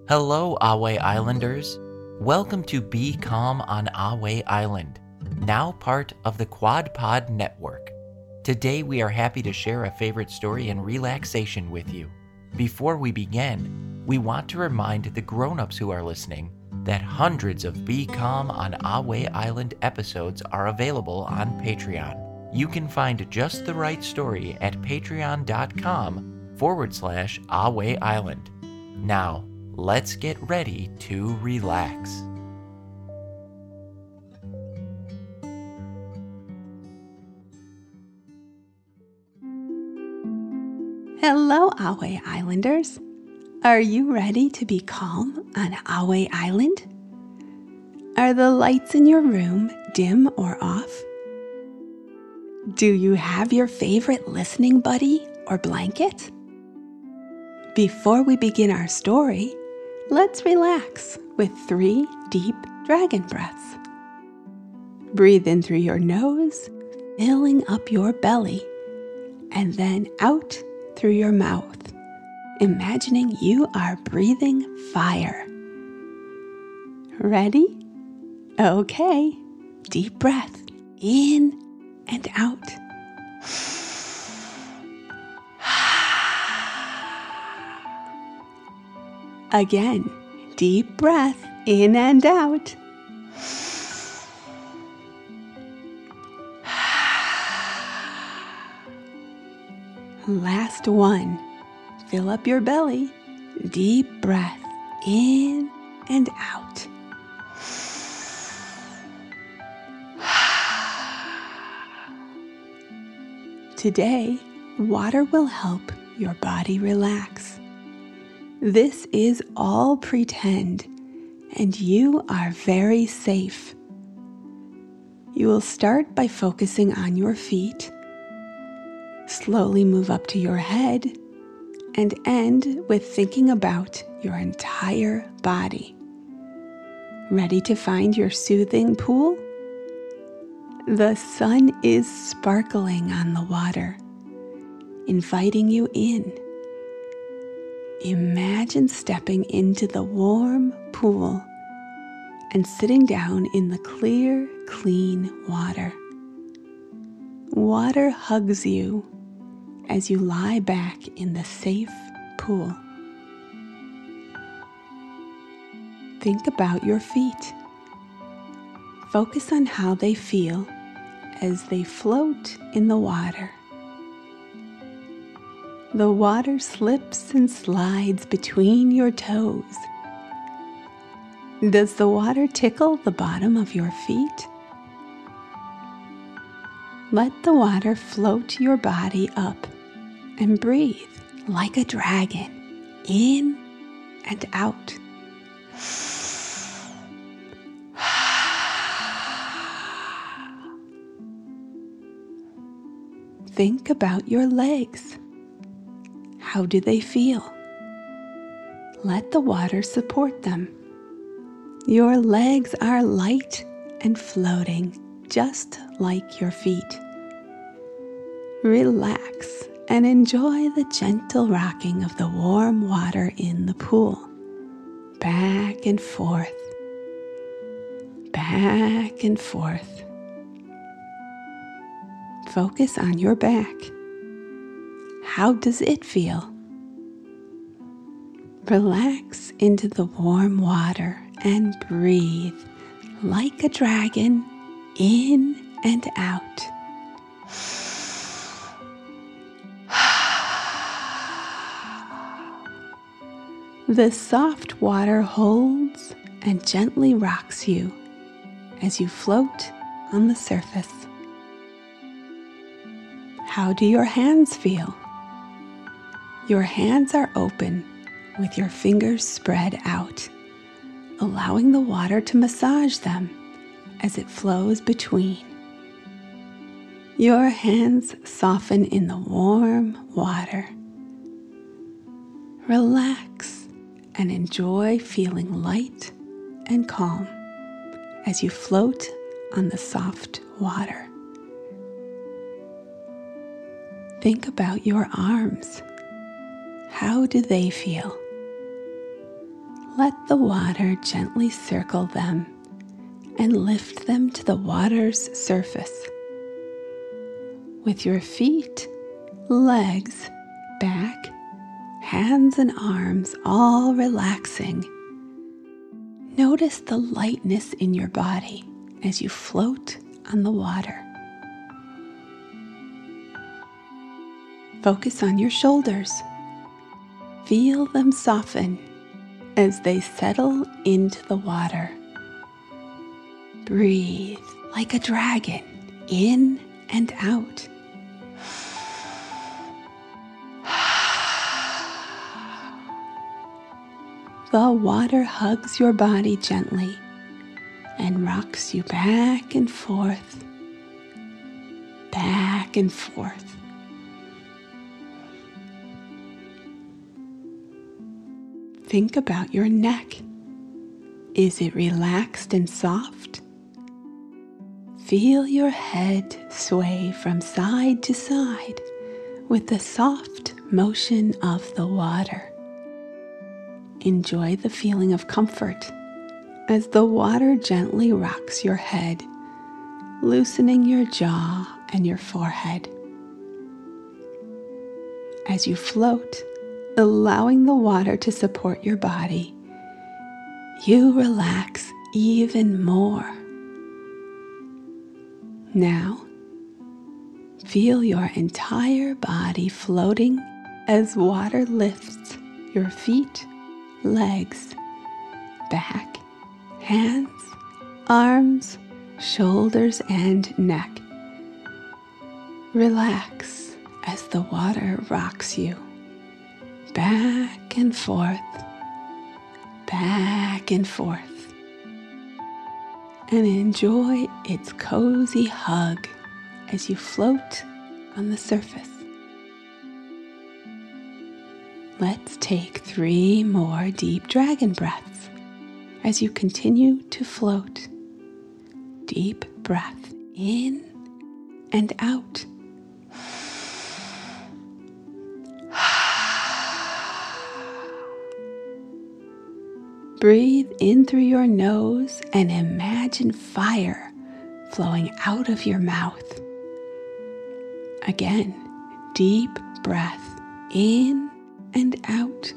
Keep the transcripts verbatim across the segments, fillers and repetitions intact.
Hello, Ahway Islanders. Welcome to Be Calm on Ahway Island, now part of the Quad Pod Network. Today we are happy to share a favorite story and relaxation with you. Before we begin, we want to remind the grown-ups who are listening that hundreds of Be Calm on Ahway Island episodes are available on Patreon. You can find just the right story at patreon.com forward slash Ahway Island. Now, let's get ready to relax. Hello, Ahway Islanders. Are you ready to be calm on Ahway Island? Are the lights in your room dim or off? Do you have your favorite listening buddy or blanket? Before we begin our story, let's relax with three deep dragon breaths. Breathe in through your nose, filling up your belly, and then out through your mouth, imagining you are breathing fire. Ready? Okay. Deep breath in and out. Again, deep breath in and out. Last one. Fill up your belly. Deep breath in and out. Today, water will help your body relax. This is all pretend, and you are very safe. You will start by focusing on your feet, slowly move up to your head, and end with thinking about your entire body. Ready to find your soothing pool? The sun is sparkling on the water, inviting you in. Imagine stepping into the warm pool and sitting down in the clear, clean water. Water hugs you as you lie back in the safe pool. Think about your feet. Focus on how they feel as they float in the water. The water slips and slides between your toes. Does the water tickle the bottom of your feet? Let the water float your body up and breathe like a dragon, in and out. Think about your legs. How do they feel? Let the water support them. Your legs are light and floating, just like your feet. Relax and enjoy the gentle rocking of the warm water in the pool. Back and forth, back and forth. Focus on your back. How does it feel? Relax into the warm water and breathe like a dragon, in and out. The soft water holds and gently rocks you as you float on the surface. How do your hands feel? Your hands are open with your fingers spread out, allowing the water to massage them as it flows between. Your hands soften in the warm water. Relax and enjoy feeling light and calm as you float on the soft water. Think about your arms. How do they feel? Let the water gently circle them and lift them to the water's surface. With your feet, legs, back, hands, and arms all relaxing, notice the lightness in your body as you float on the water. Focus on your shoulders. Feel them soften as they settle into the water. Breathe like a dragon, in and out. The water hugs your body gently and rocks you back and forth, back and forth. Think about your neck. Is it relaxed and soft? Feel your head sway from side to side with the soft motion of the water. Enjoy the feeling of comfort as the water gently rocks your head, loosening your jaw and your forehead. As you float, allowing the water to support your body, you relax even more. Now, feel your entire body floating as water lifts your feet, legs, back, hands, arms, shoulders, and neck. Relax as the water rocks you back and forth, back and forth, and enjoy its cozy hug as you float on the surface. Let's take three more deep dragon breaths as you continue to float. Deep breath in and out. Breathe in through your nose and imagine fire flowing out of your mouth. Again, deep breath in and out.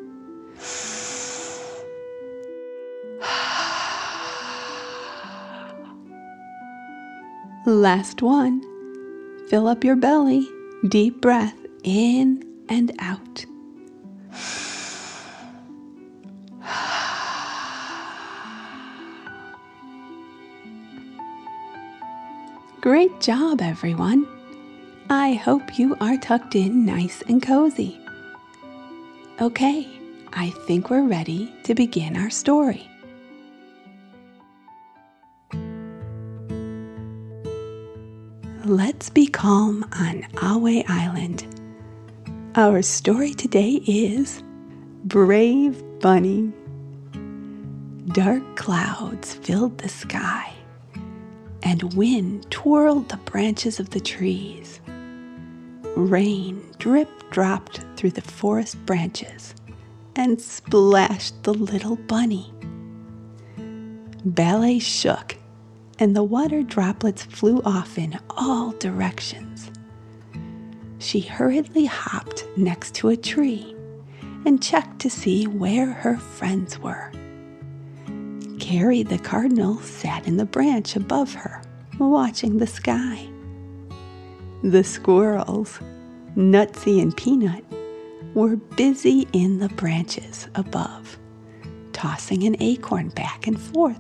Last one. Fill up your belly. Deep breath in and out. Great job, everyone. I hope you are tucked in nice and cozy. Okay, I think we're ready to begin our story. Let's be calm on Ahway Island. Our story today is Brave Bunny. Dark clouds filled the sky, and wind twirled the branches of the trees. Rain drip-dropped through the forest branches and splashed the little bunny. Ballet shook, and the water droplets flew off in all directions. She hurriedly hopped next to a tree and checked to see where her friends were. Carrie the cardinal sat in the branch above her, watching the sky. The squirrels, Nutsy and Peanut, were busy in the branches above, tossing an acorn back and forth.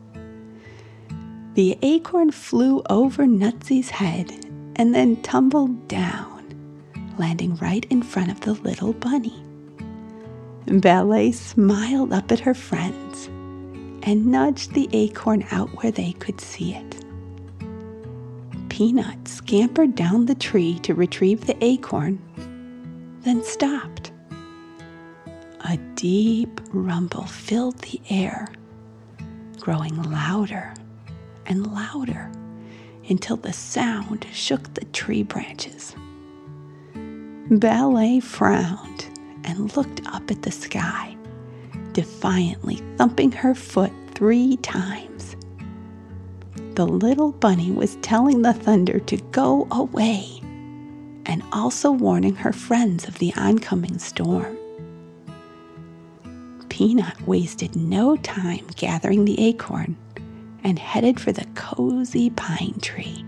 The acorn flew over Nutsy's head and then tumbled down, landing right in front of the little bunny. Ballet smiled up at her friends and nudged the acorn out where they could see it. Peanut scampered down the tree to retrieve the acorn, then stopped. A deep rumble filled the air, growing louder and louder until the sound shook the tree branches. Ballet frowned and looked up at the sky, defiantly thumping her foot three times. The little bunny was telling the thunder to go away and also warning her friends of the oncoming storm. Peanut wasted no time gathering the acorn and headed for the cozy pine tree.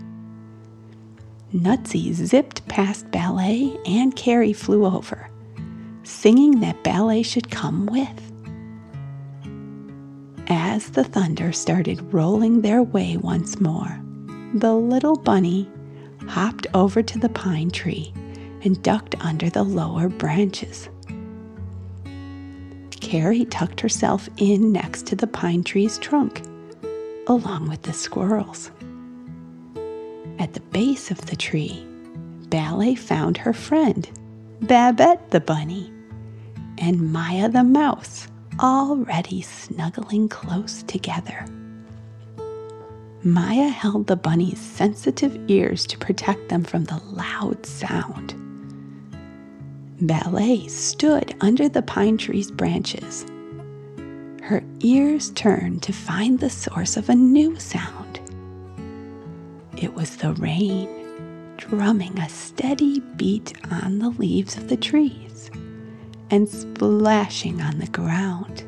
Nutsy zipped past Ballet, and Carrie flew over, singing that Ballet should come with. As the thunder started rolling their way once more, the little bunny hopped over to the pine tree and ducked under the lower branches. Carrie tucked herself in next to the pine tree's trunk, along with the squirrels. At the base of the tree, Ballet found her friend, Babette the bunny, and Maya the mouse, already snuggling close together. Maya held the bunny's sensitive ears to protect them from the loud sound. Ballet stood under the pine tree's branches. Her ears turned to find the source of a new sound. It was the rain, drumming a steady beat on the leaves of the trees and splashing on the ground.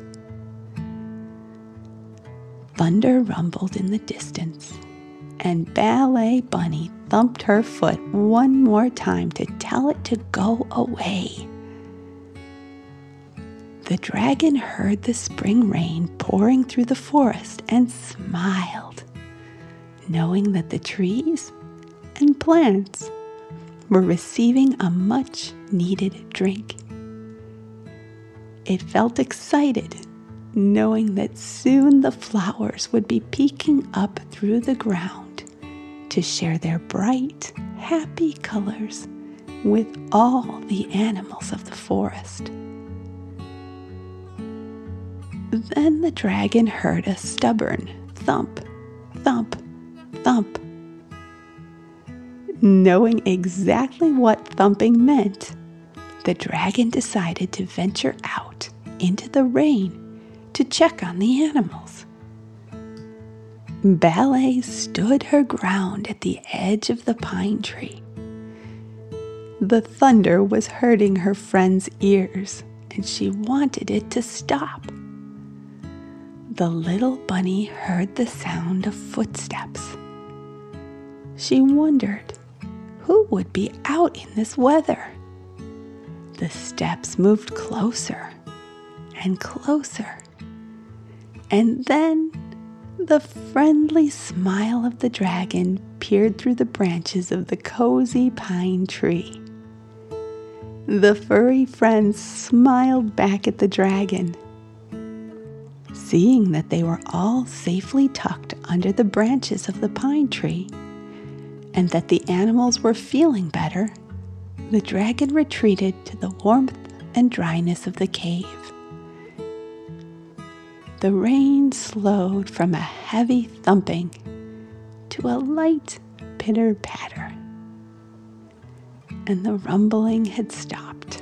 Thunder rumbled in the distance, and Ballet Bunny thumped her foot one more time to tell it to go away. The dragon heard the spring rain pouring through the forest and smiled, knowing that the trees and plants were receiving a much-needed drink. It felt excited, knowing that soon the flowers would be peeking up through the ground to share their bright, happy colors with all the animals of the forest. Then the dragon heard a stubborn thump, thump, thump. Knowing exactly what thumping meant, the dragon decided to venture out into the rain to check on the animals. Ballet stood her ground at the edge of the pine tree. The thunder was hurting her friend's ears, and she wanted it to stop. The little bunny heard the sound of footsteps. She wondered, who would be out in this weather? The steps moved closer and closer, and then the friendly smile of the dragon peered through the branches of the cozy pine tree. The furry friends smiled back at the dragon. Seeing that they were all safely tucked under the branches of the pine tree, and that the animals were feeling better, the dragon retreated to the warmth and dryness of the cave. The rain slowed from a heavy thumping to a light pitter-patter, and the rumbling had stopped.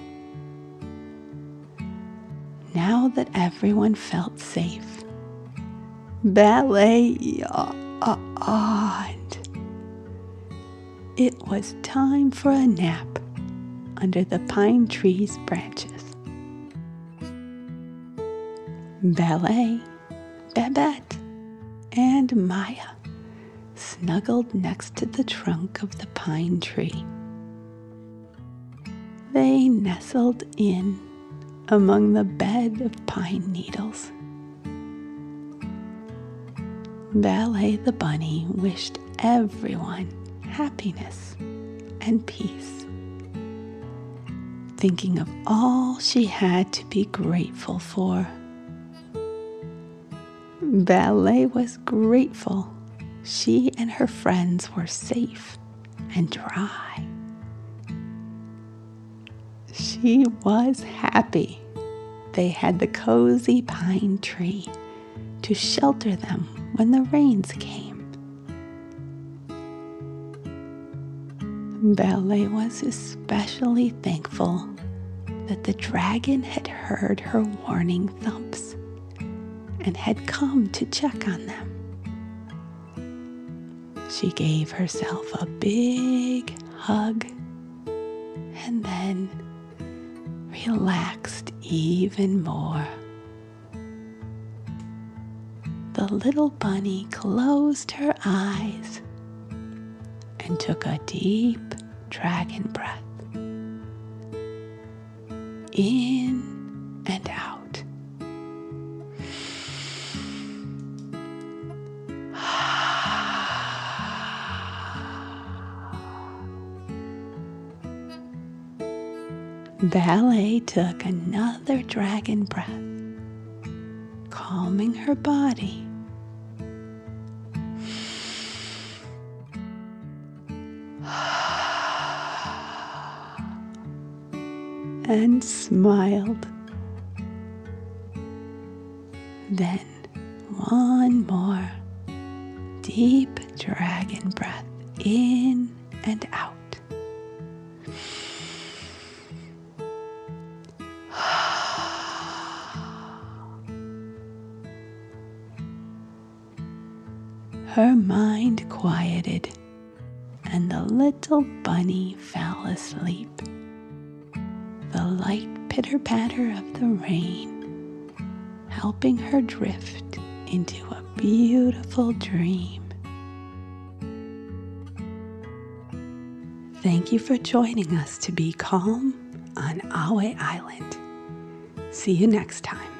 Now that everyone felt safe, Ballet yawned. It was time for a nap under the pine tree's branches. Ballet, Babette, and Maya snuggled next to the trunk of the pine tree. They nestled in among the bed of pine needles. Ballet the bunny wished everyone happiness and peace, thinking of all she had to be grateful for. Ballet was grateful she and her friends were safe and dry. She was happy they had the cozy pine tree to shelter them when the rains came. Ballet was especially thankful that the dragon had heard her warning thumps and had come to check on them. She gave herself a big hug and then relaxed even more. The little bunny closed her eyes and took a deep dragon breath in and out. Ballet took another dragon breath, calming her body. And smiled. Then one more deep dragon breath in and out. Her mind quieted, and the little bunny fell asleep. The light pitter-patter of the rain helping her drift into a beautiful dream. Thank you for joining us to be calm on Ahway Island. See you next time.